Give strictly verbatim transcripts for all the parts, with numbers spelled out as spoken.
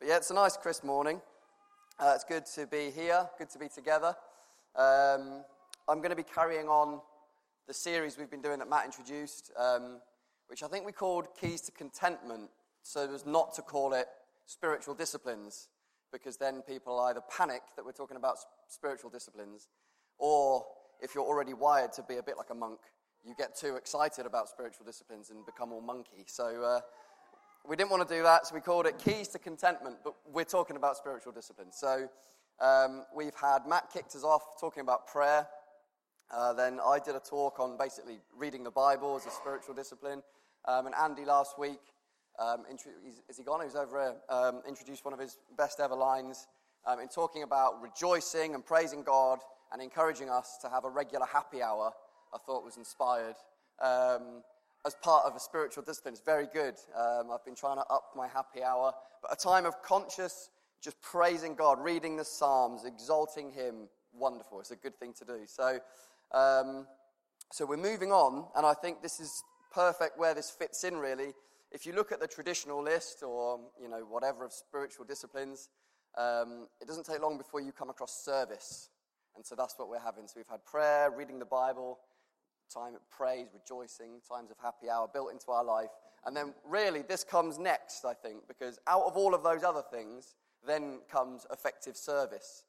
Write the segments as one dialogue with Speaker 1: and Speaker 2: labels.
Speaker 1: But yeah, it's a nice crisp morning. Uh, it's good to be here, good to be together. Um, I'm going to be carrying on the series we've been doing that Matt introduced, um, which I think we called Keys to Contentment, so as not to call it spiritual disciplines, because then people either panic that we're talking about spiritual disciplines, or if you're already wired to be a bit like a monk, you get too excited about spiritual disciplines and become all monkey. So uh, we didn't want to do that, so we called it Keys to Contentment, but we're talking about spiritual disciplines. So um, we've had Matt kicked us off talking about prayer. Uh, then I did a talk on basically reading the Bible as a spiritual discipline. Um, and Andy last week, um, intro- is he gone? He was over here, um, introduced one of his best ever lines um, in talking about rejoicing and praising God and encouraging us to have a regular happy hour. I thought was inspired um, as part of a spiritual discipline. It's very good. Um, I've been trying to up my happy hour. But a time of conscious, just praising God, reading the Psalms, exalting Him, wonderful. It's a good thing to do. So, um, so we're moving on, and I think this is perfect where this fits in, really. If you look at the traditional list or, you know, whatever of spiritual disciplines, um, it doesn't take long before you come across service. And so that's what we're having. So we've had prayer, reading the Bible, time of praise, rejoicing, times of happy hour built into our life. And then really this comes next, I think, because out of all of those other things, then comes effective service.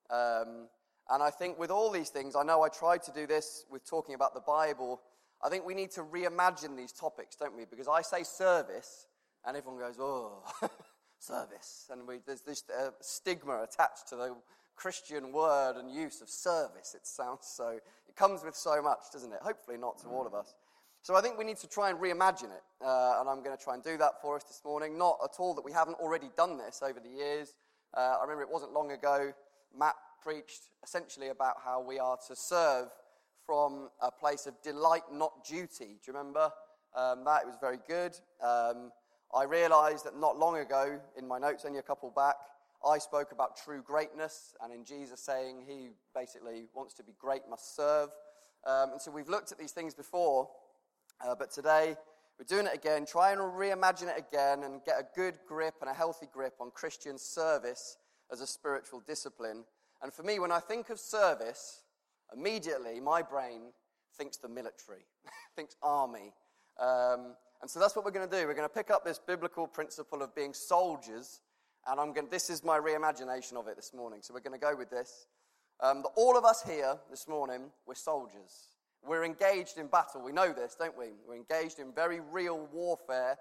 Speaker 1: Um, and I think with all these things, I know I tried to do this with talking about the Bible. I think we need to reimagine these topics, don't we? Because I say service, and everyone goes, oh, service. And we, there's this uh, stigma attached to the Christian word and use of service. It sounds so, it comes with so much, doesn't it? Hopefully not to all of us. So I think we need to try and reimagine it, uh, and I'm going to try and do that for us this morning. Not at all that we haven't already done this over the years. Uh, I remember it wasn't long ago, Matt preached essentially about how we are to serve from a place of delight, not duty. Do you remember um, that? It was very good. Um, I realised that not long ago, in my notes only a couple back, I spoke about true greatness, and in Jesus saying he basically wants to be great, must serve. Um, and so we've looked at these things before, uh, but today we're doing it again, trying to reimagine it again and get a good grip and a healthy grip on Christian service as a spiritual discipline. And for me, when I think of service, immediately my brain thinks the military, thinks army. Um, and so that's what we're going to do. We're going to pick up this biblical principle of being soldiers. And I'm going. This is my reimagination of it this morning. So we're going to go with this. Um, that all of us here this morning, we're soldiers. We're engaged in battle. We know this, don't we? We're engaged in very real warfare.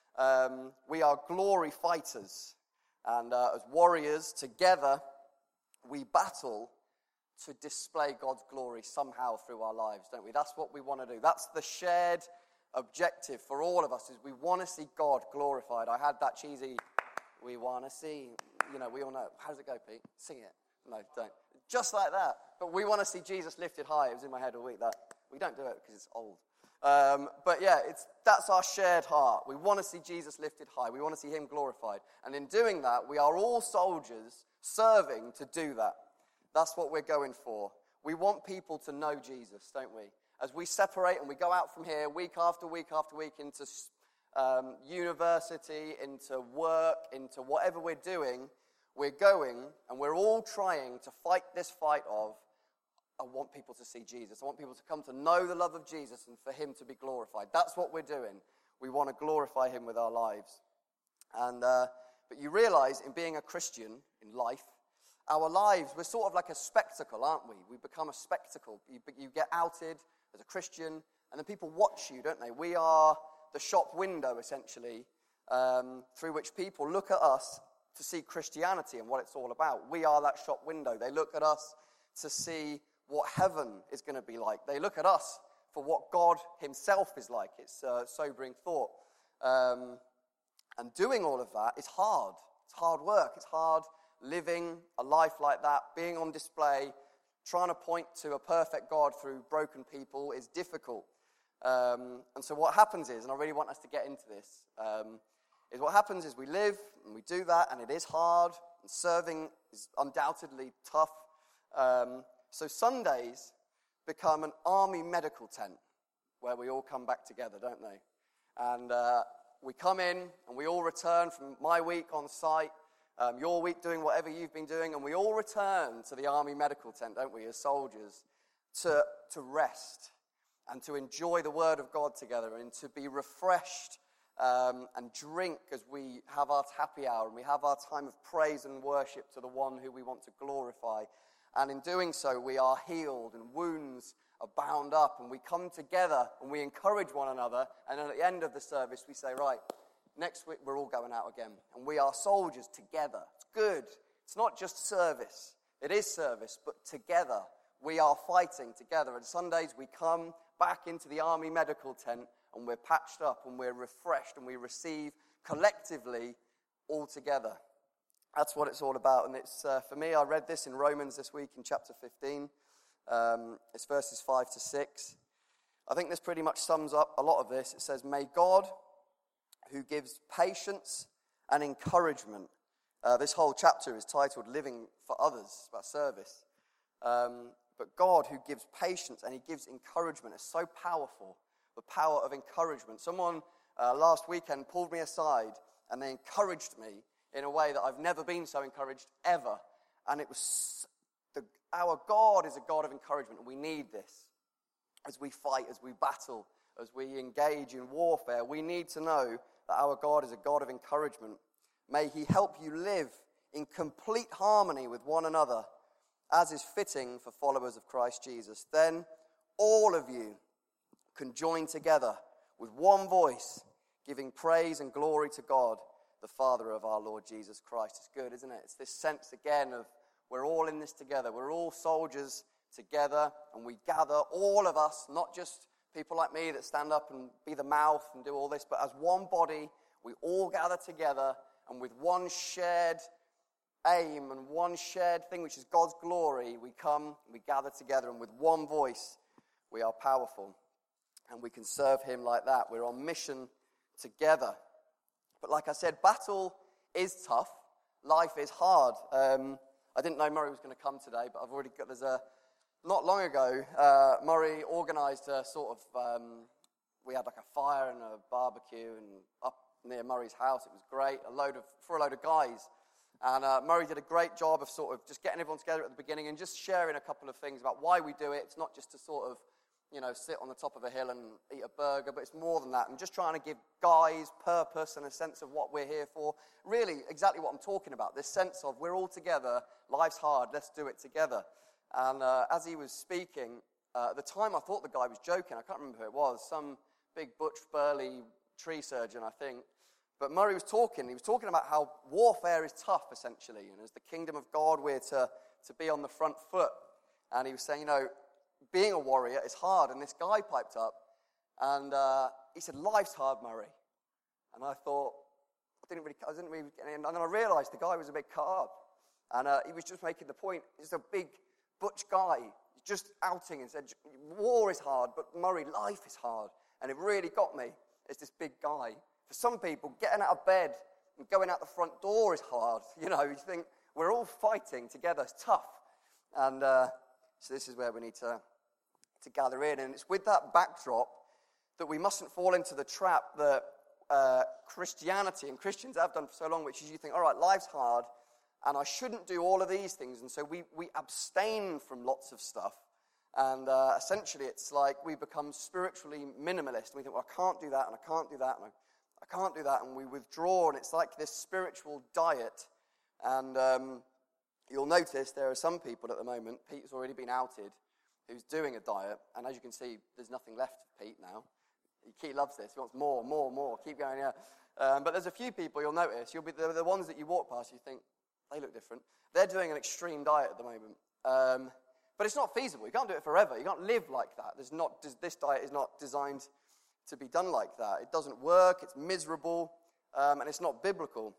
Speaker 1: Um, we are glory fighters. And uh, as warriors, together, we battle to display God's glory somehow through our lives, don't we? That's what we want to do. That's the shared objective for all of us, is we want to see God glorified. I had that cheesy... We want to see, you know, we all know. How does it go, Pete? Sing it. No, don't. Just like that. But we want to see Jesus lifted high. It was in my head all week. That we don't do it because it's old. Um, but yeah, it's that's our shared heart. We want to see Jesus lifted high. We want to see him glorified. And in doing that, we are all soldiers serving to do that. That's what we're going for. We want people to know Jesus, don't we? As we separate and we go out from here week after week after week into Um, university, into work, into whatever we're doing, we're going and we're all trying to fight this fight of, I want people to see Jesus. I want people to come to know the love of Jesus and for him to be glorified. That's what we're doing. We want to glorify him with our lives. And uh, but you realize in being a Christian in life, our lives, we're sort of like a spectacle, aren't we? We become a spectacle. You, you get outed as a Christian and then people watch you, don't they? We are the shop window, essentially, um, through which people look at us to see Christianity and what it's all about. We are that shop window. They look at us to see what heaven is going to be like. They look at us for what God himself is like. It's a sobering thought. Um, and doing all of that is hard. It's hard work. It's hard living a life like that, being on display, trying to point to a perfect God through broken people is difficult. Um, and so what happens is, and I really want us to get into this, um, is what happens is we live and we do that, and it is hard, and serving is undoubtedly tough. Um, so Sundays become an army medical tent where we all come back together, don't they? And uh, we come in and we all return from my week on site um, your week doing whatever you've been doing, and we all return to the army medical tent, don't we, as soldiers, to, to rest and to enjoy the word of God together and to be refreshed um, and drink as we have our happy hour and we have our time of praise and worship to the one who we want to glorify. And in doing so, we are healed and wounds are bound up, and we come together and we encourage one another, and then at the end of the service we say, right, next week we're all going out again, and we are soldiers together. It's good. It's not just service. It is service, but together we are fighting together. And Sundays we come back into the army medical tent and we're patched up and we're refreshed and we receive collectively all together. That's what it's all about. And it's uh, for me, I read this in Romans this week in chapter fifteen. Um, it's verses five to six. I think this pretty much sums up a lot of this. It says, may God, who gives patience and encouragement. Uh, this whole chapter is titled Living for Others, about service. Um, but God, who gives patience and he gives encouragement, is so powerful, the power of encouragement. Someone uh, last weekend pulled me aside and they encouraged me in a way that I've never been so encouraged ever. And it was, the, our God is a God of encouragement, and we need this. As we fight, as we battle, as we engage in warfare, we need to know that our God is a God of encouragement. May he help you live in complete harmony with one another, as is fitting for followers of Christ Jesus. Then all of you can join together with one voice, giving praise and glory to God, the Father of our Lord Jesus Christ. It's good, isn't it? It's this sense again of we're all in this together. We're all soldiers together, and we gather, all of us, not just people like me that stand up and be the mouth and do all this, but as one body, we all gather together, and with one shared aim and one shared thing, which is God's glory, we come, we gather together, and with one voice, we are powerful, and we can serve him like that. We're on mission together. But like I said, battle is tough. Life is hard. Um, I didn't know Murray was going to come today, but I've already got, there's a, not long ago, uh, Murray organised a sort of, um, we had like a fire and a barbecue and up near Murray's house. It was great, a load of, for a load of guys. And uh, Murray did a great job of sort of just getting everyone together at the beginning and just sharing a couple of things about why we do it. It's not just to sort of, you know, sit on the top of a hill and eat a burger, but it's more than that. And just trying to give guys purpose and a sense of what we're here for. Really, exactly what I'm talking about, this sense of we're all together, life's hard, let's do it together. And uh, as he was speaking, uh, at the time I thought the guy was joking. I can't remember who it was, some big butch, burly tree surgeon, I think. But Murray was talking, he was talking about how warfare is tough, essentially. And as the kingdom of God, we're to, to be on the front foot. And he was saying, you know, being a warrior is hard. And this guy piped up, and uh, he said, life's hard, Murray. And I thought, I didn't really, I didn't really, and then I realised the guy was a bit cut up. And uh, he was just making the point, he's a big butch guy, just outing and said, war is hard, but Murray, life is hard. And it really got me. It's this big guy. For some people, getting out of bed and going out the front door is hard. You know, you think, we're all fighting together. It's tough. And uh, so this is where we need to, to gather in. And it's with that backdrop that we mustn't fall into the trap that uh, Christianity and Christians have done for so long, which is you think, all right, life's hard, and I shouldn't do all of these things. And so we, we abstain from lots of stuff. And uh, essentially it's like we become spiritually minimalist. We think, well, I can't do that, and I can't do that, and I I can't do that, and we withdraw, and it's like this spiritual diet. And um, you'll notice there are some people at the moment, Pete's already been outed, who's doing a diet, and as you can see, there's nothing left of Pete now. He loves this, he wants more, more, more, keep going, yeah. Um, but there's a few people you'll notice, you'll be the, the ones that you walk past, you think, they look different. They're doing an extreme diet at the moment. Um, but it's not feasible, you can't do it forever, you can't live like that. There's not, this diet is not designed to be done like that. It doesn't work, it's miserable, um, and it's not biblical.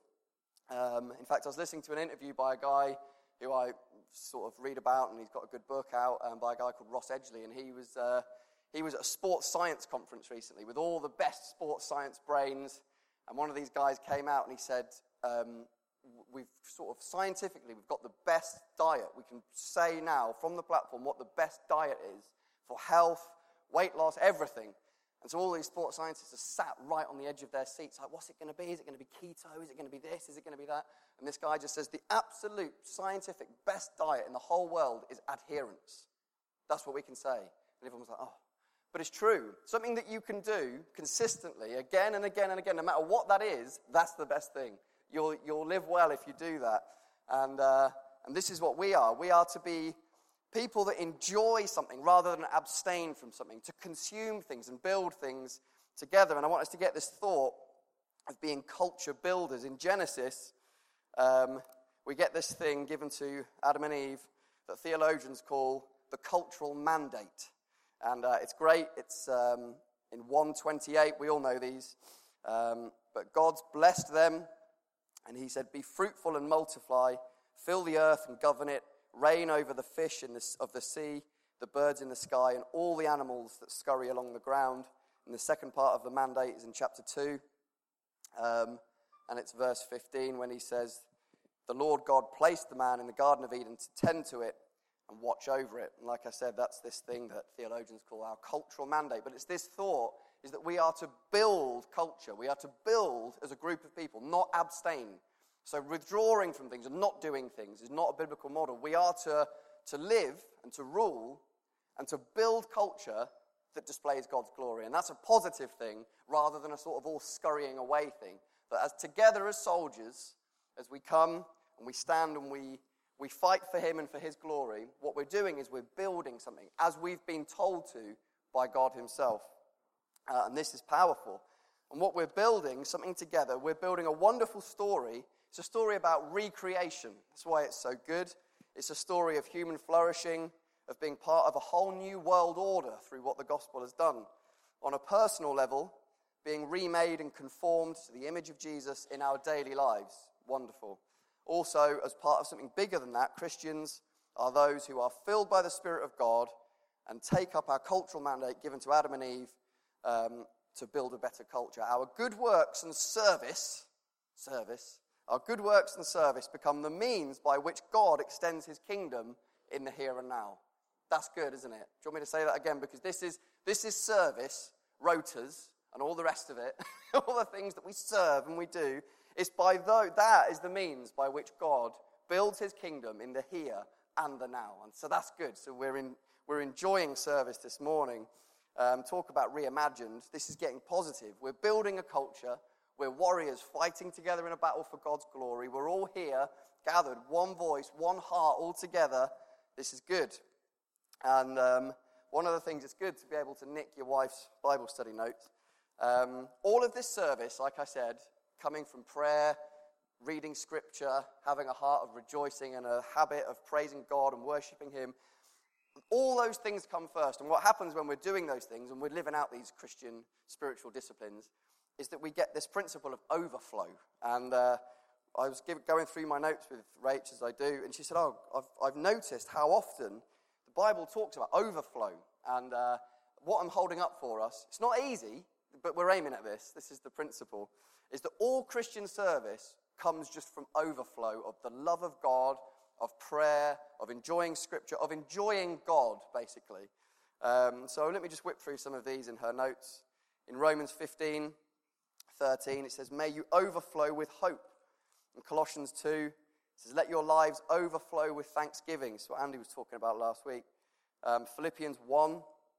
Speaker 1: Um, in fact, I was listening to an interview by a guy who I sort of read about, and he's got a good book out, um, by a guy called Ross Edgley, and he was uh, he was at a sports science conference recently with all the best sports science brains, and one of these guys came out and he said, um, we've sort of scientifically, we've got the best diet. We can say now from the platform what the best diet is for health, weight loss, everything. And so all these sports scientists are sat right on the edge of their seats, like, what's it going to be? Is it going to be keto? Is it going to be this? Is it going to be that? And this guy just says the absolute scientific best diet in the whole world is adherence. That's what we can say. And everyone's like, oh. But it's true. Something that you can do consistently, again and again and again, no matter what that is, that's the best thing. You'll, you'll live well if you do that. And, uh, and this is what we are. We are to be people that enjoy something rather than abstain from something, to consume things and build things together. And I want us to get this thought of being culture builders. In Genesis, um, we get this thing given to Adam and Eve that theologians call the cultural mandate. And uh, it's great. It's um, in one twenty-eight. We all know these. Um, but God's blessed them, and he said, be fruitful and multiply, fill the earth and govern it, reign over the fish in the, of the sea, the birds in the sky, and all the animals that scurry along the ground. And the second part of the mandate is in chapter two. Um, and it's verse fifteen when he says, the Lord God placed the man in the Garden of Eden to tend to it and watch over it. And like I said, that's this thing that theologians call our cultural mandate. But it's this thought, is that we are to build culture. We are to build as a group of people, not abstain. So withdrawing from things and not doing things is not a biblical model. We are to, to live and to rule and to build culture that displays God's glory. And that's a positive thing rather than a sort of all scurrying away thing. That as together as soldiers, as we come and we stand and we, we fight for him and for his glory, what we're doing is we're building something as we've been told to by God himself. Uh, and this is powerful. And what we're building, something together, we're building a wonderful story. It's a story about recreation. That's why it's so good. It's a story of human flourishing, of being part of a whole new world order through what the gospel has done. On a personal level, being remade and conformed to the image of Jesus in our daily lives. Wonderful. Also, as part of something bigger than that, Christians are those who are filled by the Spirit of God and take up our cultural mandate given to Adam and Eve um, to build a better culture. Our good works and service, service, our good works and service become the means by which God extends his kingdom in the here and now. That's good, isn't it? Do you want me to say that again? Because this is this is service, rotas, and all the rest of it, all the things that we serve and we do. It's by though that is the means by which God builds his kingdom in the here and the now. And so that's good. So we're in we're enjoying service this morning. Um, talk about reimagined. This is getting positive. We're building a culture. We're warriors fighting together in a battle for God's glory. We're all here, gathered, one voice, one heart, all together. This is good. And um, one of the things, it's good to be able to nick your wife's Bible study notes. Um, all of this service, like I said, coming from prayer, reading scripture, having a heart of rejoicing and a habit of praising God and worshipping him, all those things come first. And what happens when we're doing those things and we're living out these Christian spiritual disciplines is that we get this principle of overflow. And uh, I was give, going through my notes with Rach as I do, and she said, oh, I've, I've noticed how often the Bible talks about overflow. And uh, what I'm holding up for us, it's not easy, but we're aiming at this. This is the principle, is that all Christian service comes just from overflow of the love of God, of prayer, of enjoying scripture, of enjoying God, basically. Um, so let me just whip through some of these in her notes. In Romans fifteen, thirteen, it says, may you overflow with hope. In Colossians two, it says, let your lives overflow with thanksgiving. That's what Andy was talking about last week. Um, Philippians one,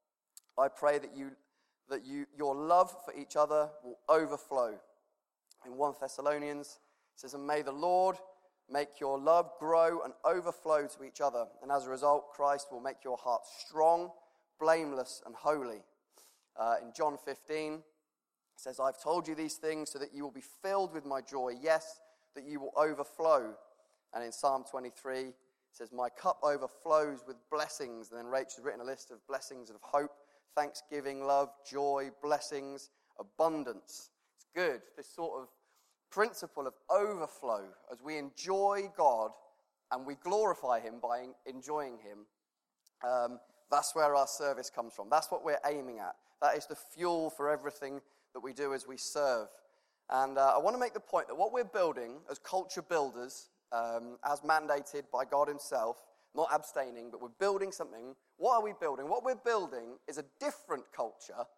Speaker 1: I pray that you that you your love for each other will overflow. In First Thessalonians, it says, and may the Lord make your love grow and overflow to each other. And as a result, Christ will make your heart strong, blameless, and holy. Uh, in John fifteen, it says, I've told you these things so that you will be filled with my joy. Yes, that you will overflow. And in Psalm twenty-three, it says, my cup overflows with blessings. And then Rachel's written a list of blessings of hope, thanksgiving, love, joy, blessings, abundance. It's good, this sort of principle of overflow as we enjoy God and we glorify him by enjoying him. Um, that's where our service comes from. That's what we're aiming at. That is the fuel for everything that we do as we serve. And uh, I want to make the point that what we're building as culture builders, um, as mandated by God himself, not abstaining, but we're building something. What are we building? What we're building is a different culture,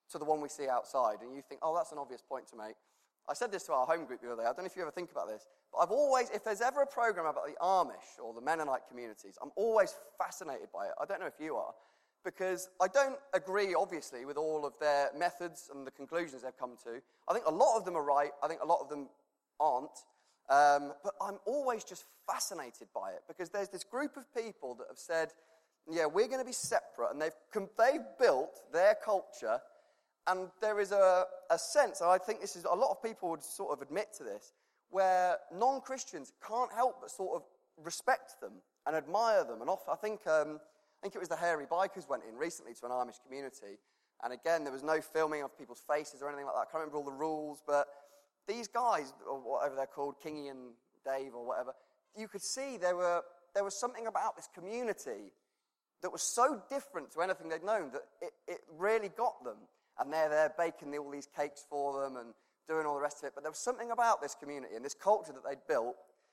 Speaker 1: to the one we see outside. And you think, oh, that's an obvious point to make. I said this to our home group the other day. I don't know if you ever think about this, but I've always, if there's ever a program about the Amish or the Mennonite communities, I'm always fascinated by it. I don't know if you are, because I don't agree, obviously, with all of their methods and the conclusions they've come to. I think a lot of them are right. I think a lot of them aren't. Um, but I'm always just fascinated by it, because there's this group of people that have said, yeah, we're going to be separate, and they've, they've built their culture. And there is a, a sense, and I think this is, a lot of people would sort of admit to this, where non-Christians can't help but sort of respect them and admire them. And off, I think um, I think it was the Hairy Bikers went in recently to an Amish community. And again, there was no filming of people's faces or anything like that. I can't remember all the rules, but these guys, or whatever they're called, Kingy and Dave or whatever, you could see there were there was something about this community that was so different to anything they'd known that it, it really got them. And they're there baking all these cakes for them and doing all the rest of it. But there was something about this community and this culture that they'd built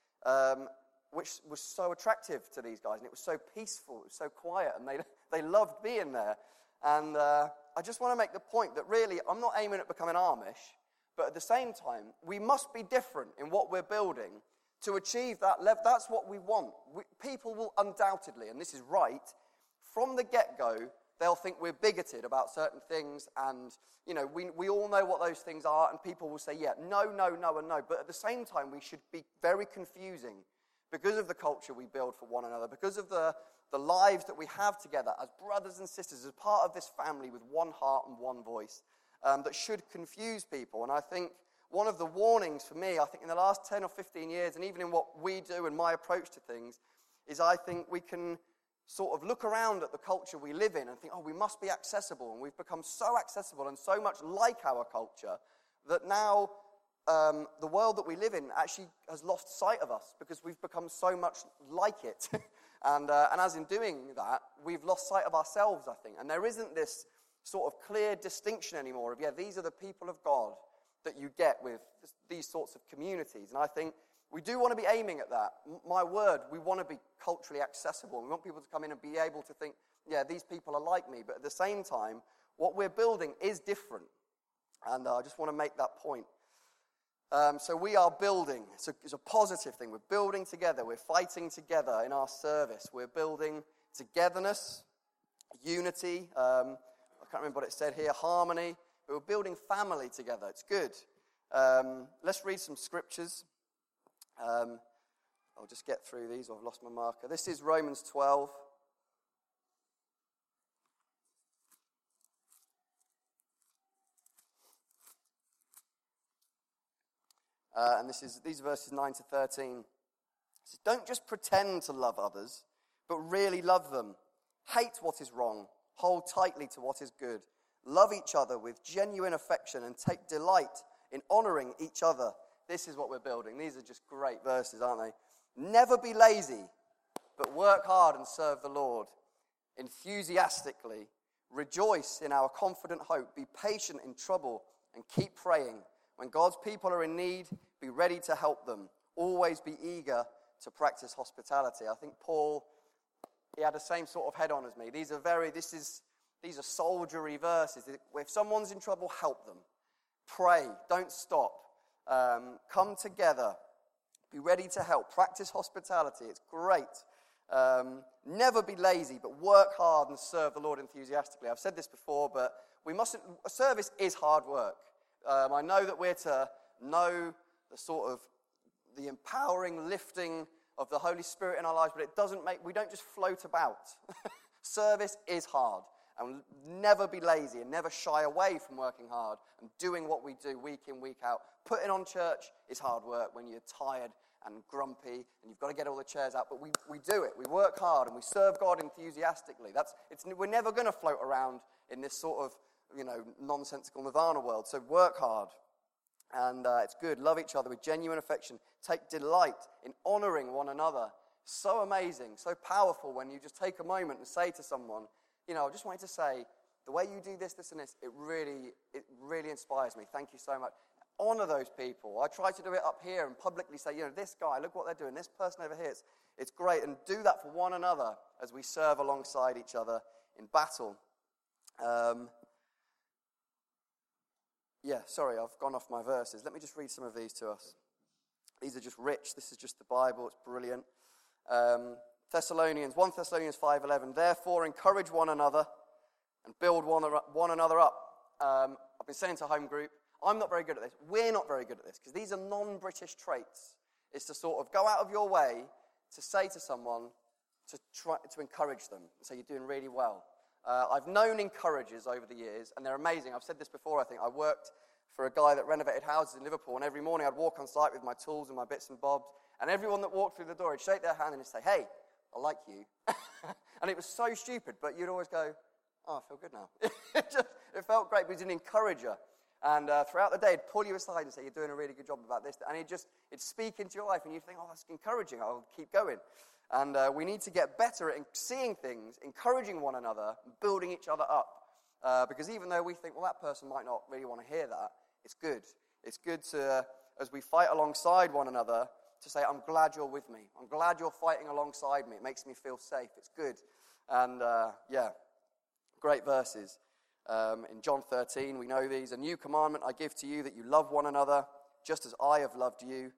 Speaker 1: um, which was so attractive to these guys. And it was so peaceful, it was so quiet, and they they loved being there. And uh, I just want to make the point that really, I'm not aiming at becoming Amish, but at the same time, we must be different in what we're building to achieve that level. That's what we want. We, people will undoubtedly, and this is right, from the get-go, they'll think we're bigoted about certain things, and, you know, we we all know what those things are, and people will say, yeah, no, no, no, and no. But at the same time, we should be very confusing because of the culture we build for one another, because of the, the lives that we have together as brothers and sisters, as part of this family with one heart and one voice, um, that should confuse people. And I think one of the warnings for me, I think in the last ten or fifteen years, and even in what we do and my approach to things, is I think we can sort of look around at the culture we live in and think, oh, we must be accessible. And we've become so accessible and so much like our culture that now um, the world that we live in actually has lost sight of us because we've become so much like it. and, uh, and as in doing that, we've lost sight of ourselves, I think. And there isn't this sort of clear distinction anymore of, yeah, these are the people of God that you get with these sorts of communities. And I think we do want to be aiming at that. My word, we want to be culturally accessible. We want people to come in and be able to think, yeah, these people are like me. But at the same time, what we're building is different. And uh, I just want to make that point. Um, so we are building. It's a, it's a positive thing. We're building together. We're fighting together in our service. We're building togetherness, unity. Um, I can't remember what it said here. Harmony. We're building family together. It's good. Um, let's read some scriptures. Um, I'll just get through these. I've lost my marker. This is Romans twelve. Uh, and this is these verses nine to thirteen. It says, don't just pretend to love others, but really love them. Hate what is wrong. Hold tightly to what is good. Love each other with genuine affection and take delight in honoring each other. This is what we're building. These are just great verses, aren't they? Never be lazy, but work hard and serve the Lord enthusiastically. Rejoice in our confident hope. Be patient in trouble and keep praying. When God's people are in need, be ready to help them. Always be eager to practice hospitality. I think Paul, he had the same sort of head on as me. These are very, this is, these are soldiery verses. If someone's in trouble, help them. Pray. Don't stop. Um, come together. Be ready to help. Practice hospitality. It's great. Um, never be lazy, but work hard and serve the Lord enthusiastically. I've said this before, but we mustn't. Service is hard work. Um, I know that we're to know the sort of the empowering lifting of the Holy Spirit in our lives, but it doesn't make. We don't just float about. Service is hard. And never be lazy and never shy away from working hard and doing what we do week in, week out. Putting on church is hard work when you're tired and grumpy and you've got to get all the chairs out. But we, we do it. We work hard and we serve God enthusiastically. That's it's. We're never going to float around in this sort of, you know, nonsensical nirvana world. So work hard. And uh, it's good. Love each other with genuine affection. Take delight in honoring one another. So amazing, so powerful when you just take a moment and say to someone, you know, I just wanted to say, the way you do this, this, and this, it really, it really inspires me. Thank you so much. Honor those people. I try to do it up here and publicly say, you know, this guy, look what they're doing. This person over here, it's, it's great. And do that for one another as we serve alongside each other in battle. Um, yeah, sorry, I've gone off my verses. Let me just read some of these to us. These are just rich. This is just the Bible. It's brilliant. Um, Thessalonians, First Thessalonians five eleven. Therefore, encourage one another and build one, one another up. Um, I've been saying to home group, I'm not very good at this. We're not very good at this because these are non-British traits. It's to sort of go out of your way to say to someone, to try to encourage them and say, you're doing really well. Uh, I've known encouragers over the years, and they're amazing. I've said this before, I think. I worked for a guy that renovated houses in Liverpool, and every morning I'd walk on site with my tools and my bits and bobs, and everyone that walked through the door, he'd shake their hand and he'd say, hey, I like you. And it was so stupid, but you'd always go, oh, I feel good now. it, just, it felt great, but he's an encourager. And uh, throughout the day, he'd pull you aside and say, you're doing a really good job about this. And he'd just, it'd speak into your life, and you'd think, oh, that's encouraging. I'll keep going. And uh, we need to get better at seeing things, encouraging one another, building each other up. Uh, because even though we think, well, that person might not really want to hear that, it's good. It's good to, uh, as we fight alongside one another, to say, I'm glad you're with me. I'm glad you're fighting alongside me. It makes me feel safe. It's good. And, uh, yeah, great verses. Um, in John thirteen, we know these. A new commandment I give to you, that you love one another, just as I have loved you.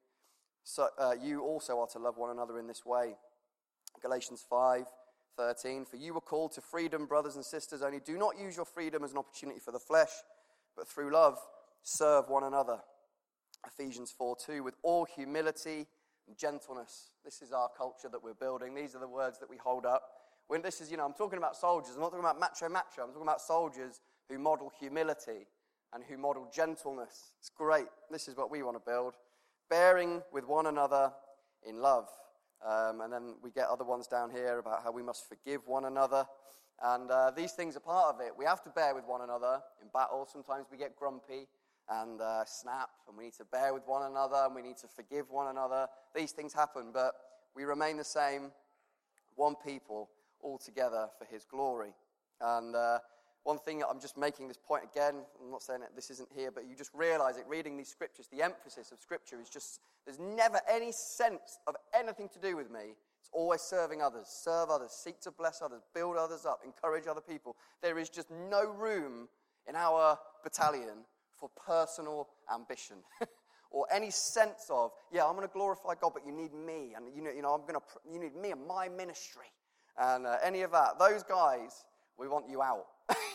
Speaker 1: So uh, you also are to love one another in this way. Galatians five thirteen, for you were called to freedom, brothers and sisters, only do not use your freedom as an opportunity for the flesh, but through love serve one another. Ephesians four two, with all humility and gentleness. This is our culture that we're building. These are the words that we hold up. When this is, you know, I'm talking about soldiers. I'm not talking about macho macho. I'm talking about soldiers who model humility and who model gentleness. It's great. This is what we want to build. Bearing with one another in love. Um, and then we get other ones down here about how we must forgive one another. And uh, these things are part of it. We have to bear with one another in battle. Sometimes we get grumpy and uh, snap, and we need to bear with one another, and we need to forgive one another. These things happen, but we remain the same, one people, all together for his glory. And uh, one thing, I'm just making this point again, I'm not saying that this isn't here, but you just realize it, reading these scriptures, the emphasis of scripture is just, there's never any sense of anything to do with me. It's always serving others, serve others, seek to bless others, build others up, encourage other people. There is just no room in our battalion for personal ambition. Or any sense of, yeah, I'm going to glorify God, but you need me, and you know, you know, I'm going to, you need me and my ministry. And uh, any of that, those guys, we want you out.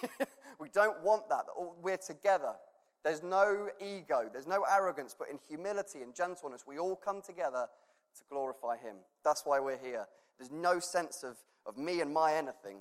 Speaker 1: We don't want that. We're together. There's no ego. There's no arrogance, but in humility and gentleness, we all come together to glorify him. That's why we're here. There's no sense of, of me and my anything.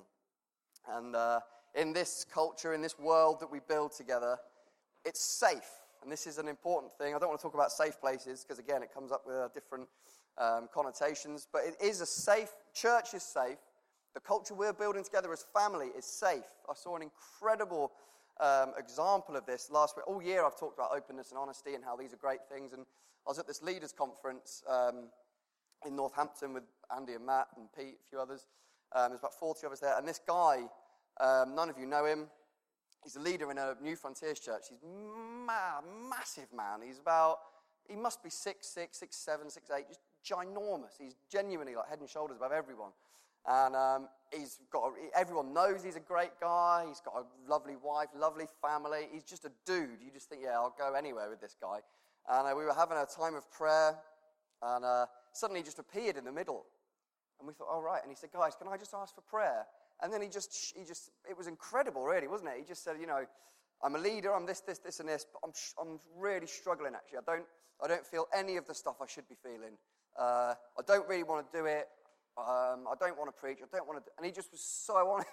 Speaker 1: And uh, in this culture, in this world that we build together, it's safe. And this is an important thing. I don't want to talk about safe places, because again, it comes up with uh, different um, connotations. But it is a safe, church is safe. The culture we're building together as family is safe. I saw an incredible um, example of this last week. All year I've talked about openness and honesty and how these are great things. And I was at this leaders conference um, in Northampton with Andy and Matt and Pete, a few others. Um, there's about forty of us there. And this guy, um, none of you know him. He's a leader in a New Frontiers church. He's ma- massive man. He's about, he must be six, six, six, seven, six, eight, just ginormous. He's genuinely like head and shoulders above everyone. And um, he's got, a, everyone knows he's a great guy. He's got a lovely wife, lovely family. He's just a dude. You just think, yeah, I'll go anywhere with this guy. And uh, we were having a time of prayer, and uh, suddenly he just appeared in the middle. And we thought, oh, right. And he said, guys, can I just ask for prayer? And then he just, he just, it was incredible, really, wasn't it? He just said, you know, I'm a leader, I'm this, this, this, and this, but I'm, I'm really struggling, actually. I don't, I don't feel any of the stuff I should be feeling. Uh, I don't really want to do it. Um, I don't want to preach. I don't want to. Do, and he just was so honest.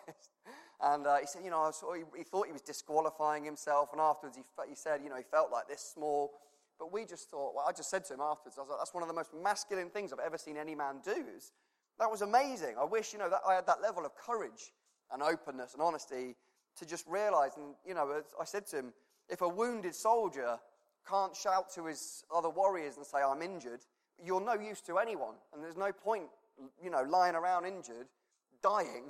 Speaker 1: And uh, he said, you know, I saw, he, he thought he was disqualifying himself. And afterwards, he, he said, you know, he felt like this small. But we just thought, well, I just said to him afterwards, I was like, that's one of the most masculine things I've ever seen any man do. Is, that was amazing. I wish, you know, that I had that level of courage and openness and honesty to just realize. And, you know, as I said to him, if a wounded soldier can't shout to his other warriors and say, I'm injured, you're no use to anyone. And there's no point, you know, lying around injured, dying,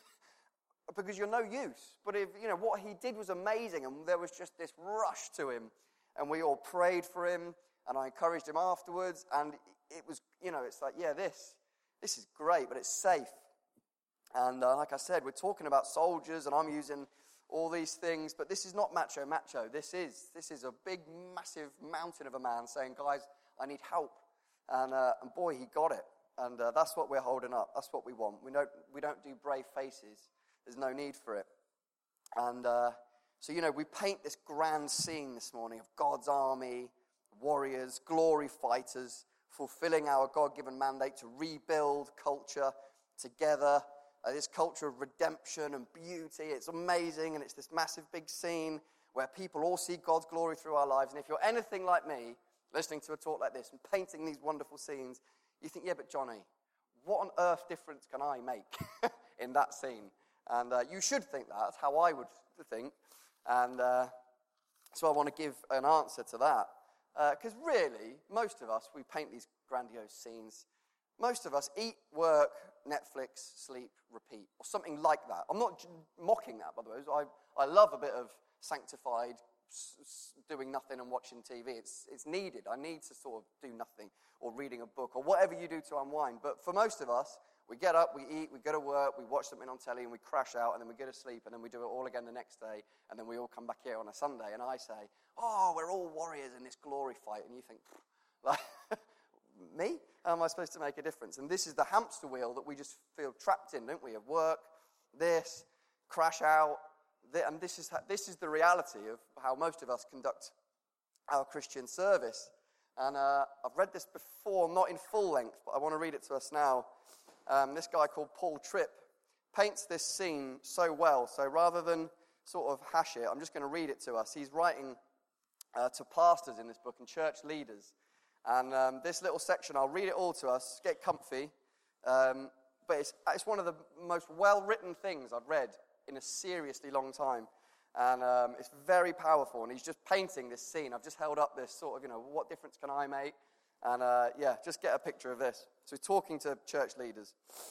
Speaker 1: because you're no use. But if, you know, what he did was amazing, and there was just this rush to him, and we all prayed for him, and I encouraged him afterwards, and it was, you know, it's like, yeah, this, this is great, but it's safe. And uh, like I said, we're talking about soldiers, and I'm using all these things. But this is not macho macho. This is this is a big, massive mountain of a man saying, guys, I need help. And, uh, and boy, he got it. And uh, that's what we're holding up. That's what we want. We don't, we don't do brave faces. There's no need for it. And uh, so, you know, we paint this grand scene this morning of God's army, warriors, glory fighters, fulfilling our God-given mandate to rebuild culture together. Uh, this culture of redemption and beauty. It's amazing, and it's this massive big scene where people all see God's glory through our lives. And if you're anything like me, listening to a talk like this and painting these wonderful scenes, you think, yeah, but Johnny, what on earth difference can I make in that scene? And uh, you should think that. That's how I would think. And uh, so I want to give an answer to that. Because uh, really, most of us, we paint these grandiose scenes. Most of us eat, work, Netflix, sleep, repeat, or something like that. I'm not j- mocking that, by the way. I, I love a bit of sanctified s- s- doing nothing and watching T V. It's, it's needed. I need to sort of do nothing or reading a book or whatever you do to unwind. But for most of us, we get up, we eat, we go to work, we watch something on telly, and we crash out, and then we go to sleep, and then we do it all again the next day, and then we all come back here on a Sunday, and I say, oh, we're all warriors in this glory fight, and you think, like, me? How am I supposed to make a difference? And this is the hamster wheel that we just feel trapped in, don't we? Of work, this, crash out, th- and this is, this is the reality of how most of us conduct our Christian service. And uh, I've read this before, not in full length, but I want to read it to us now. Um, this guy called Paul Tripp paints this scene so well. So rather than sort of hash it, I'm just going to read it to us. He's writing uh, to pastors in this book and church leaders. And um, this little section, I'll read it all to us, get comfy. Um, but it's, it's one of the most well-written things I've read in a seriously long time. And um, it's very powerful. And he's just painting this scene. I've just held up this sort of, you know, what difference can I make? And uh, yeah, just get a picture of this. So he's talking to church leaders.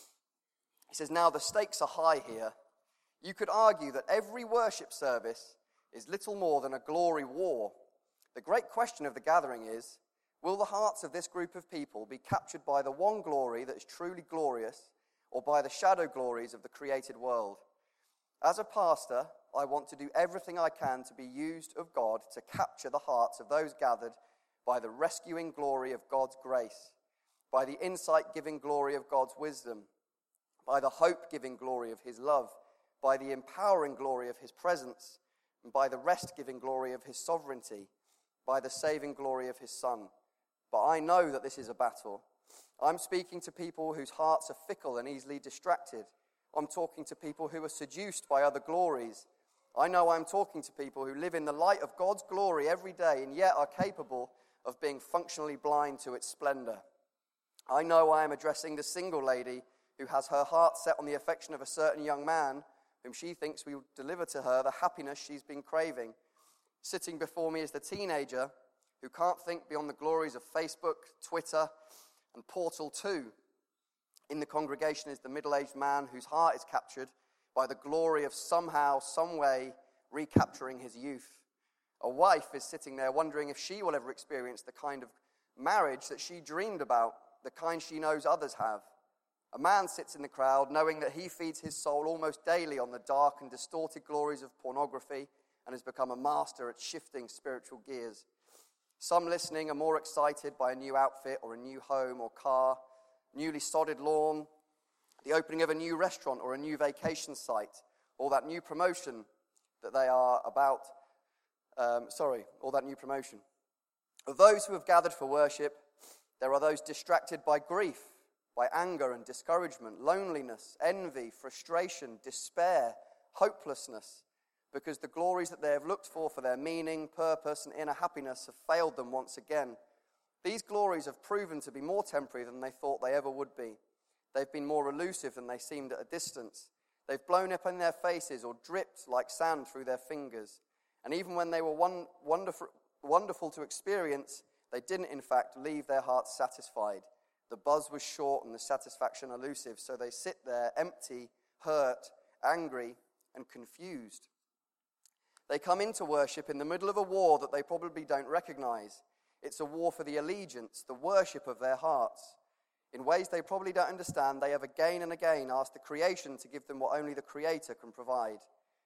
Speaker 1: He says, now the stakes are high here. You could argue that every worship service is little more than a glory war. The great question of the gathering is, will the hearts of this group of people be captured by the one glory that is truly glorious, or by the shadow glories of the created world? As a pastor, I want to do everything I can to be used of God to capture the hearts of those gathered by the rescuing glory of God's grace, by the insight-giving glory of God's wisdom, by the hope-giving glory of his love, by the empowering glory of his presence, and by the rest-giving glory of his sovereignty, by the saving glory of his Son. But I know that this is a battle. I'm speaking to people whose hearts are fickle and easily distracted. I'm talking to people who are seduced by other glories. I know I'm talking to people who live in the light of God's glory every day and yet are capable of being functionally blind to its splendor. I know I am addressing the single lady who has her heart set on the affection of a certain young man whom she thinks will deliver to her the happiness she's been craving. Sitting before me is the teenager who can't think beyond the glories of Facebook, Twitter, and Portal two. In the congregation is the middle-aged man whose heart is captured by the glory of somehow, some way, recapturing his youth. A wife is sitting there wondering if she will ever experience the kind of marriage that she dreamed about, the kind she knows others have. A man sits in the crowd knowing that he feeds his soul almost daily on the dark and distorted glories of pornography and has become a master at shifting spiritual gears. Some listening are more excited by a new outfit or a new home or car, newly sodded lawn, the opening of a new restaurant or a new vacation site, or that new promotion that they are about, um, sorry, or that new promotion. Of those who have gathered for worship, there are those distracted by grief, by anger and discouragement, loneliness, envy, frustration, despair, hopelessness, because the glories that they have looked for for their meaning, purpose, and inner happiness have failed them once again. These glories have proven to be more temporary than they thought they ever would be. They've been more elusive than they seemed at a distance. They've blown up in their faces or dripped like sand through their fingers. And even when they were one, wonderful, wonderful to experience, they didn't, in fact, leave their hearts satisfied. The buzz was short and the satisfaction elusive, so they sit there empty, hurt, angry, and confused. They come into worship in the middle of a war that they probably don't recognize. It's a war for the allegiance, the worship of their hearts. In ways they probably don't understand, they have again and again asked the creation to give them what only the Creator can provide.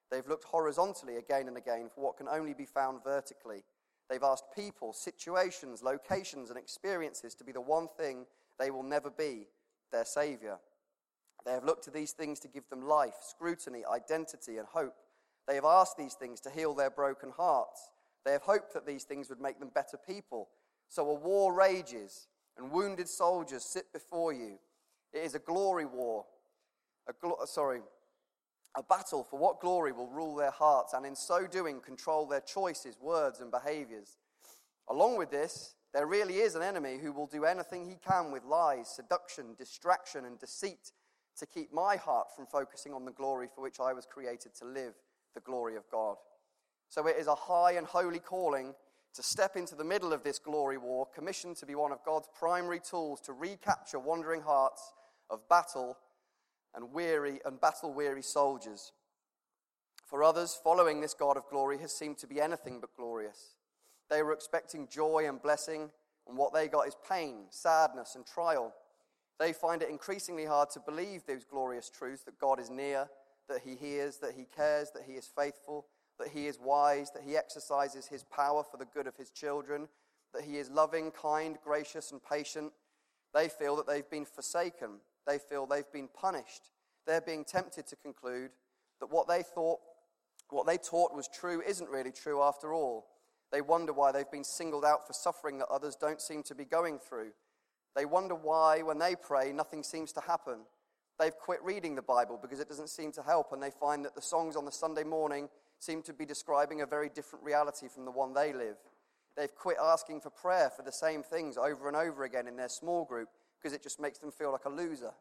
Speaker 1: They've looked horizontally again and again for what can only be found vertically. They've asked people, situations, locations, and experiences to be the one thing they will never be, their Saviour. They have looked to these things to give them life, scrutiny, identity, and hope. They have asked these things to heal their broken hearts. They have hoped that these things would make them better people. So a war rages, and wounded soldiers sit before you. It is a glory war. A glo- sorry, a battle for what glory will rule their hearts, and in so doing control their choices, words, and behaviors. Along with this, there really is an enemy who will do anything he can with lies, seduction, distraction, and deceit to keep my heart from focusing on the glory for which I was created to live, the glory of God. So it is a high and holy calling to step into the middle of this glory war, commissioned to be one of God's primary tools to recapture wandering hearts of battle and weary and battle-weary soldiers. For others, following this God of glory has seemed to be anything but glorious. They were expecting joy and blessing, and what they got is pain, sadness, and trial. They find it increasingly hard to believe those glorious truths that God is near, that he hears, that he cares, that he is faithful, that he is wise, that he exercises his power for the good of his children, that he is loving, kind, gracious, and patient. They feel that they've been forsaken. They feel they've been punished. They're being tempted to conclude that what they thought, what they taught was true isn't really true after all. They wonder why they've been singled out for suffering that others don't seem to be going through. They wonder why, when they pray, nothing seems to happen. They've quit reading the Bible because it doesn't seem to help, and they find that the songs on the Sunday morning seem to be describing a very different reality from the one they live. They've quit asking for prayer for the same things over and over again in their small group because it just makes them feel like a loser.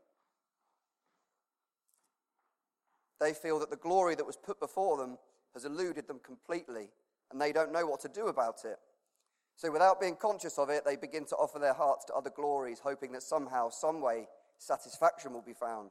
Speaker 1: They feel that the glory that was put before them has eluded them completely, and they don't know what to do about it. So without being conscious of it, they begin to offer their hearts to other glories, hoping that somehow, some way, satisfaction will be found.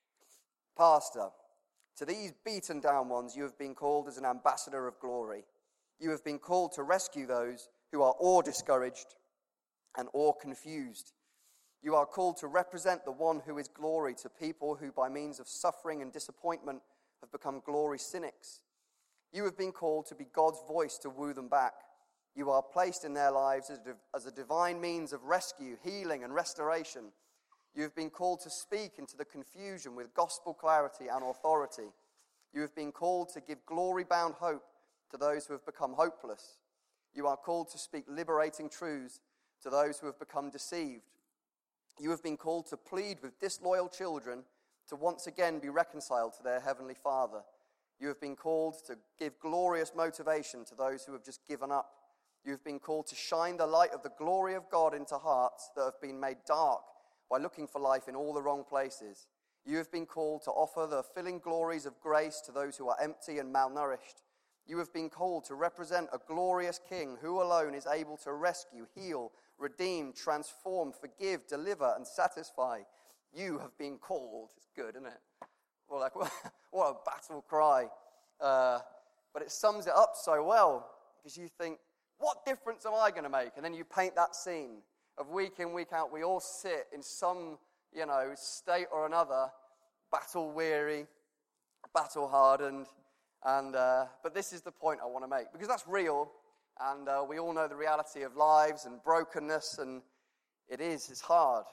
Speaker 1: Pastor, to these beaten down ones you have been called as an ambassador of glory. You have been called to rescue those who are awe-discouraged and awe-confused. You are called to represent the one who is glory to people who, by means of suffering and disappointment, have become glory cynics. You have been called to be God's voice to woo them back. You are placed in their lives as a, as a divine means of rescue, healing, and restoration. You have been called to speak into the confusion with gospel clarity and authority. You have been called to give glory-bound hope to those who have become hopeless. You are called to speak liberating truths to those who have become deceived. You have been called to plead with disloyal children to once again be reconciled to their heavenly Father. You have been called to give glorious motivation to those who have just given up. You have been called to shine the light of the glory of God into hearts that have been made dark by looking for life in all the wrong places. You have been called to offer the filling glories of grace to those who are empty and malnourished. You have been called to represent a glorious King who alone is able to rescue, heal, redeem, transform, forgive, deliver, and satisfy. You have been called. It's good, isn't it? Well, like, what a battle cry. Uh, but it sums it up so well, because you think, what difference am I going to make? And then you paint that scene of week in, week out, we all sit in some, you know, state or another, battle-weary, battle-hardened, and uh, but this is the point I want to make, because that's real, and uh, we all know the reality of lives and brokenness, and it is, it's hard,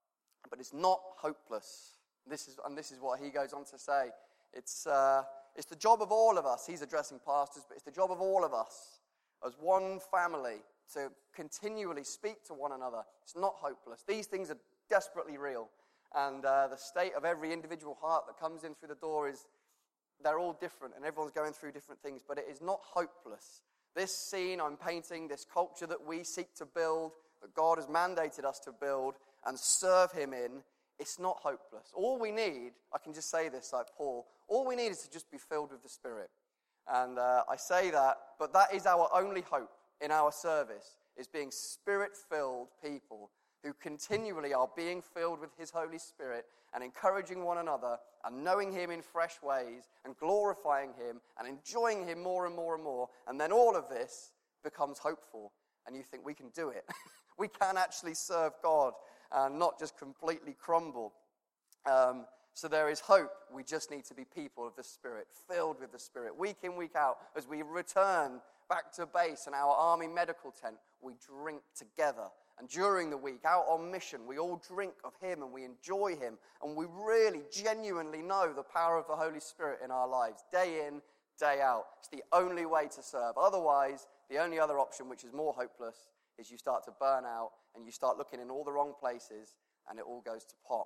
Speaker 1: but it's not hopeless. This is, and this is what he goes on to say. It's uh, it's the job of all of us. He's addressing pastors, but it's the job of all of us as one family to continually speak to one another. It's not hopeless. These things are desperately real, and uh, the state of every individual heart that comes in through the door is, they're all different, and everyone's going through different things, but it is not hopeless. This scene I'm painting, this culture that we seek to build, that God has mandated us to build and serve him in, it's not hopeless. All we need, I can just say this like Paul, all we need is to just be filled with the Spirit. And uh, I say that, but that is our only hope in our service, is being Spirit-filled people who continually are being filled with his Holy Spirit and encouraging one another and knowing him in fresh ways and glorifying him and enjoying him more and more and more. And then all of this becomes hopeful, and you think we can do it. We can actually serve God and not just completely crumble. Um, So there is hope. We just need to be people of the Spirit, filled with the Spirit. Week in, week out, as we return back to base in our army medical tent, we drink together. And during the week, out on mission, we all drink of him and we enjoy him. And we really, genuinely know the power of the Holy Spirit in our lives, day in, day out. It's the only way to serve. Otherwise, the only other option, which is more hopeless, is you start to burn out and you start looking in all the wrong places and it all goes to pot.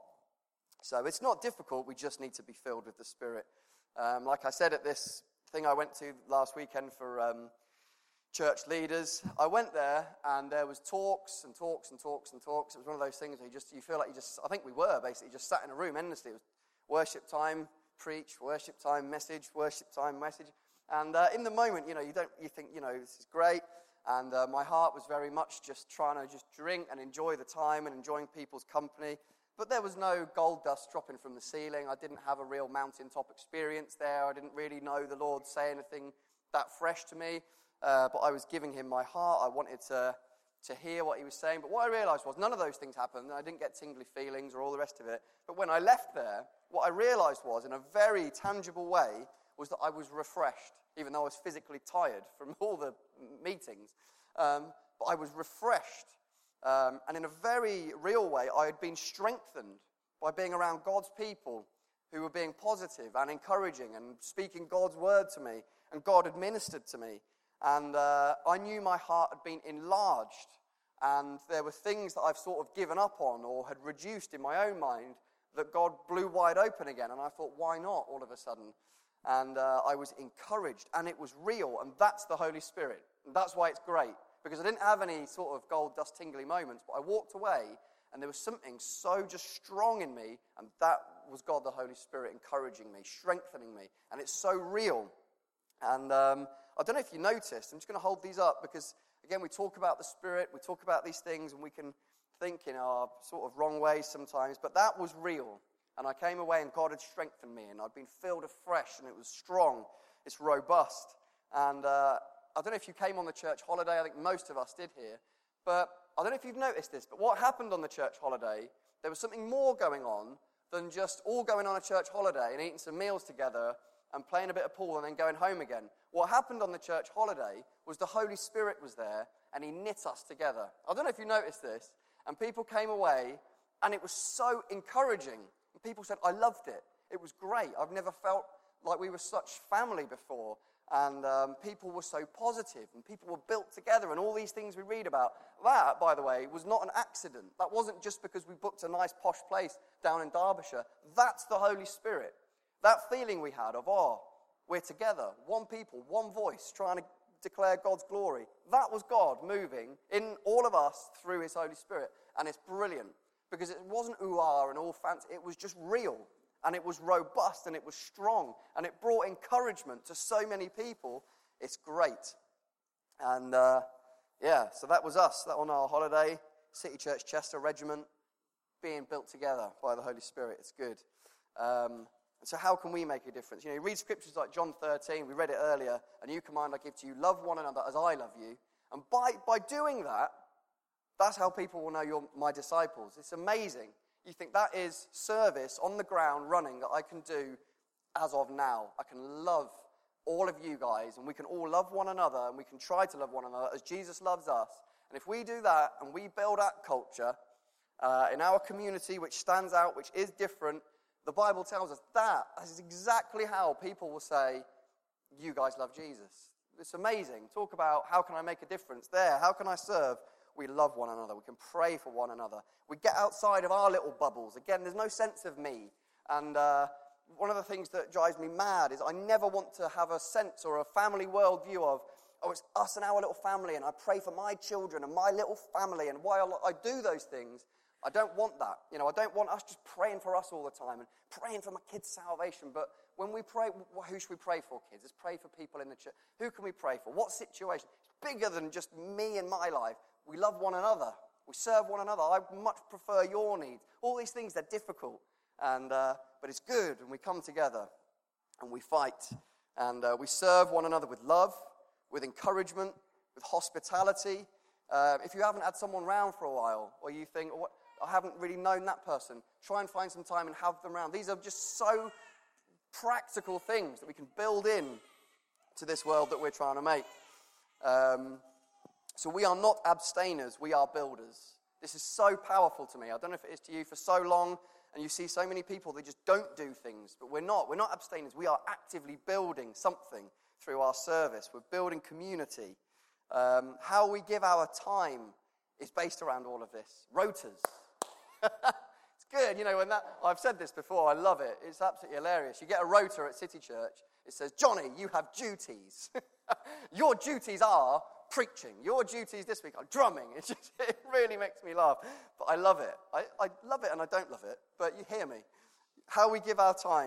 Speaker 1: So it's not difficult, we just need to be filled with the Spirit. Um, like I said at this thing I went to last weekend for um, church leaders, I went there and there was talks and talks and talks and talks. It was one of those things where you just, you feel like you just, I think we were basically just sat in a room endlessly. It was worship time, preach, worship time, message, worship time, message. And uh, in the moment, you know, you don't, you think, you know, this is great. And uh, my heart was very much just trying to just drink and enjoy the time and enjoying people's company. But there was no gold dust dropping from the ceiling. I didn't have a real mountaintop experience there. I didn't really know the Lord say anything that fresh to me. Uh, but I was giving him my heart. I wanted to, to hear what he was saying. But what I realized was none of those things happened. I didn't get tingly feelings or all the rest of it. But when I left there, what I realized was, in a very tangible way, was that I was refreshed, even though I was physically tired from all the meetings. Um, but I was refreshed. Um, and in a very real way, I had been strengthened by being around God's people who were being positive and encouraging and speaking God's word to me. And God had ministered to me. And uh, I knew my heart had been enlarged. And there were things that I've sort of given up on or had reduced in my own mind that God blew wide open again. And I thought, why not all of a sudden? And uh, I was encouraged. And it was real. And that's the Holy Spirit. And that's why it's great. Because I didn't have any sort of gold dust tingly moments, but I walked away and there was something so just strong in me, and that was God the Holy Spirit encouraging me, strengthening me, and it's so real. And um, I don't know if you noticed, I'm just going to hold these up because, again, we talk about the Spirit, we talk about these things, and we can think in our sort of wrong ways sometimes, but that was real. And I came away and God had strengthened me, and I'd been filled afresh, and it was strong, it's robust, and uh, I don't know if you came on the church holiday. I think most of us did here. But I don't know if you've noticed this, but what happened on the church holiday, there was something more going on than just all going on a church holiday and eating some meals together and playing a bit of pool and then going home again. What happened on the church holiday was the Holy Spirit was there and he knit us together. I don't know if you noticed this. And people came away and it was so encouraging. And people said, I loved it. It was great. I've never felt like we were such family before. And um, people were so positive, and people were built together, and all these things we read about. That, by the way, was not an accident. That wasn't just because we booked a nice posh place down in Derbyshire. That's the Holy Spirit. That feeling we had of, oh, we're together, one people, one voice, trying to declare God's glory. That was God moving in all of us through his Holy Spirit. And it's brilliant, because it wasn't ooh-ah and all fancy. It was just real. And it was robust, and it was strong, and it brought encouragement to so many people. It's great. And, uh, yeah, so that was us. That on our holiday, City Church Chester Regiment, being built together by the Holy Spirit. It's good. Um, and so how can we make a difference? You know, you read scriptures like John thirteen, we read it earlier, a new command I give to you, love one another as I love you. And by, by doing that, that's how people will know you're my disciples. It's amazing. You think that is service on the ground running that I can do as of now. I can love all of you guys, and we can all love one another, and we can try to love one another as Jesus loves us. And if we do that, and we build that culture uh, in our community, which stands out, which is different, the Bible tells us that is exactly how people will say, you guys love Jesus. It's amazing. Talk about how can I make a difference there? How can I serve? We love one another. We can pray for one another. We get outside of our little bubbles. Again, there's no sense of me. And uh, one of the things that drives me mad is I never want to have a sense or a family worldview of, oh, it's us and our little family, and I pray for my children and my little family, and while I do those things, I don't want that. You know, I don't want us just praying for us all the time and praying for my kids' salvation. But when we pray, who should we pray for, kids? Let's pray for people in the church. Who can we pray for? What situation? It's bigger than just me and my life. We love one another. We serve one another. I much prefer your needs. All these things, they're difficult. And uh, but it's good, and we come together, and we fight. And uh, we serve one another with love, with encouragement, with hospitality. Uh, if you haven't had someone round for a while, or you think, what, I haven't really known that person. Try and find some time and have them around. These are just so practical things that we can build in to this world that we're trying to make. Um, so we are not abstainers, we are builders. This is so powerful to me. I don't know if it is to you. For so long, and you see so many people, they just don't do things. But we're not. We're not abstainers. We are actively building something through our service. We're building community. Um, how we give our time is based around all of this. Rotas. It's good. You know, when that, I've said this before. I love it. It's absolutely hilarious. You get a rota at City Church. It says, Johnny, you have duties. Your duties are preaching. Your duties this week are drumming. It just it really makes me laugh. But I love it. I, I love it and I don't love it. But you hear me. How we give our time.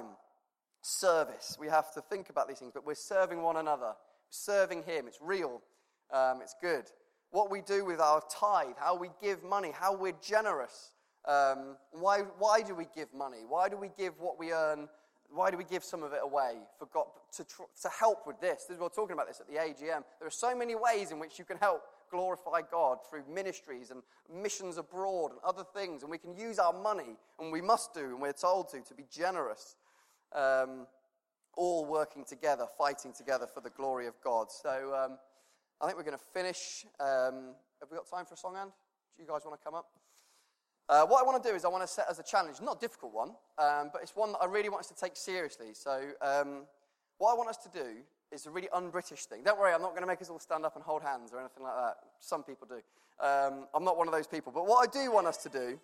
Speaker 1: Service. We have to think about these things. But we're serving one another. Serving him. It's real. Um, it's good. What we do with our tithe. How we give money. How we're generous. Um, why, why do we give money? Why do we give what we earn? Why do we give some of it away for God to, tr- to help with this? This is, we're talking about this at the A G M. There are so many ways in which you can help glorify God through ministries and missions abroad and other things. And we can use our money, and we must do, and we're told to, to be generous. Um, all working together, fighting together for the glory of God. So um, I think we're going to finish. Um, have we got time for a song, Anne? Do you guys want to come up? Uh, what I want to do is I want to set as a challenge, not a difficult one, um, but it's one that I really want us to take seriously. So um, what I want us to do is a really un-British thing. Don't worry, I'm not going to make us all stand up and hold hands or anything like that. Some people do. Um, I'm not one of those people. But what I do want us to do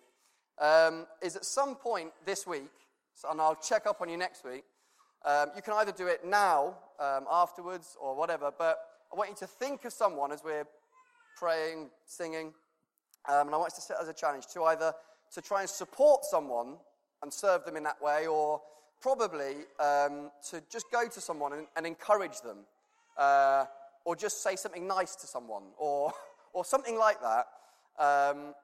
Speaker 1: um, is at some point this week, so, and I'll check up on you next week, um, you can either do it now, um, afterwards, or whatever, but I want you to think of someone as we're praying, singing. Um, and I want us to set as a challenge to either to try and support someone and serve them in that way, or probably um, to just go to someone and, and encourage them, uh, or just say something nice to someone, or or something like that. Um,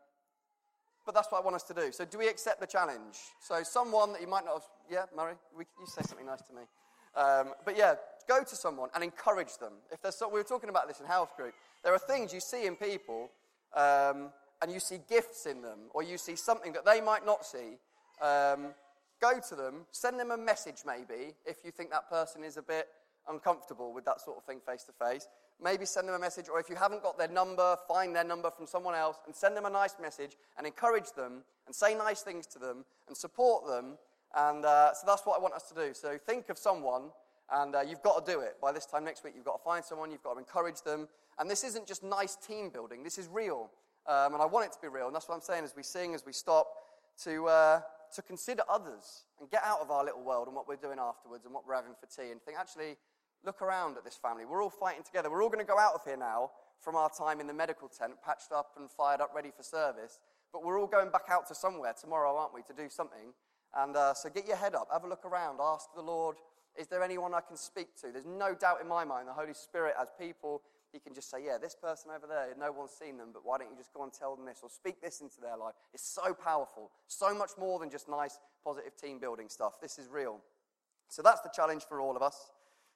Speaker 1: but that's what I want us to do. So do we accept the challenge? So someone that you might not have, yeah, Murray, we, you say something nice to me. Um, but yeah, go to someone and encourage them. If there's so, we were talking about this in health group. There are things you see in people. Um, and you see gifts in them, or you see something that they might not see, um, go to them, send them a message maybe, if you think that person is a bit uncomfortable with that sort of thing face-to-face. Maybe send them a message, or if you haven't got their number, find their number from someone else, and send them a nice message, and encourage them, and say nice things to them, and support them, and uh, so that's what I want us to do. So think of someone, and uh, you've got to do it. By this time next week, you've got to find someone, you've got to encourage them, and this isn't just nice team building, this is real. Um, and I want it to be real, and that's what I'm saying as we sing, as we stop, to uh, to consider others and get out of our little world and what we're doing afterwards and what we're having for tea, and think, actually, look around at this family. We're all fighting together. We're all going to go out of here now from our time in the medical tent, patched up and fired up, ready for service, but we're all going back out to somewhere tomorrow, aren't we, to do something. And uh, so get your head up, have a look around, ask the Lord, is there anyone I can speak to? There's no doubt in my mind the Holy Spirit, as people, he can just say, yeah, this person over there, no one's seen them, but why don't you just go and tell them this, or speak this into their life? It's so powerful, so much more than just nice, positive team building stuff. This is real. So that's the challenge for all of us.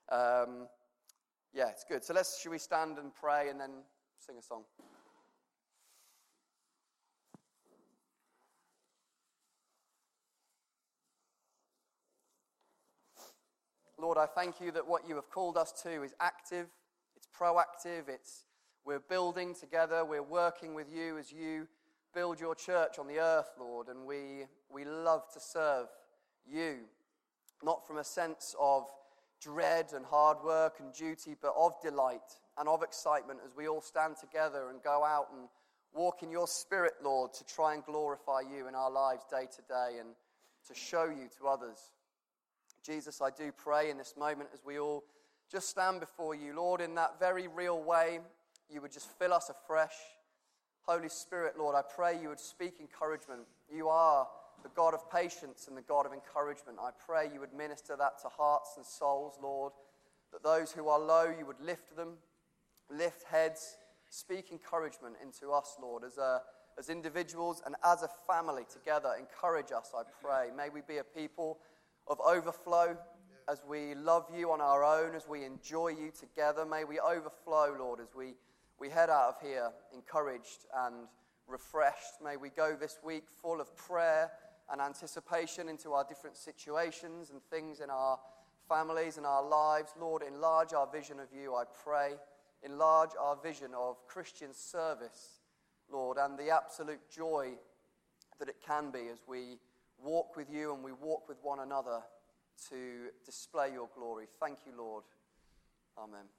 Speaker 1: Um, yeah, it's good. So let's, should we stand and pray and then sing a song? Lord, I thank you that what you have called us to is active. Proactive, it's we're building together, we're working with you as you build your church on the earth, Lord, and we we love to serve you, not from a sense of dread and hard work and duty, but of delight and of excitement as we all stand together and go out and walk in your spirit, Lord, to try and glorify you in our lives day to day and to show you to others. Jesus, I do pray in this moment as we all just stand before you, Lord, in that very real way, you would just fill us afresh. Holy Spirit, Lord, I pray you would speak encouragement. You are the God of patience and the God of encouragement. I pray you would minister that to hearts and souls, Lord, that those who are low, you would lift them, lift heads, speak encouragement into us, Lord, as a, as individuals and as a family together. Encourage us, I pray. May we be a people of overflow, as we love you on our own, as we enjoy you together. May we overflow, Lord, as we, we head out of here encouraged and refreshed. May we go this week full of prayer and anticipation into our different situations and things in our families and our lives. Lord, enlarge our vision of you, I pray. Enlarge our vision of Christian service, Lord, and the absolute joy that it can be as we walk with you and we walk with one another to display your glory. Thank you, Lord. Amen.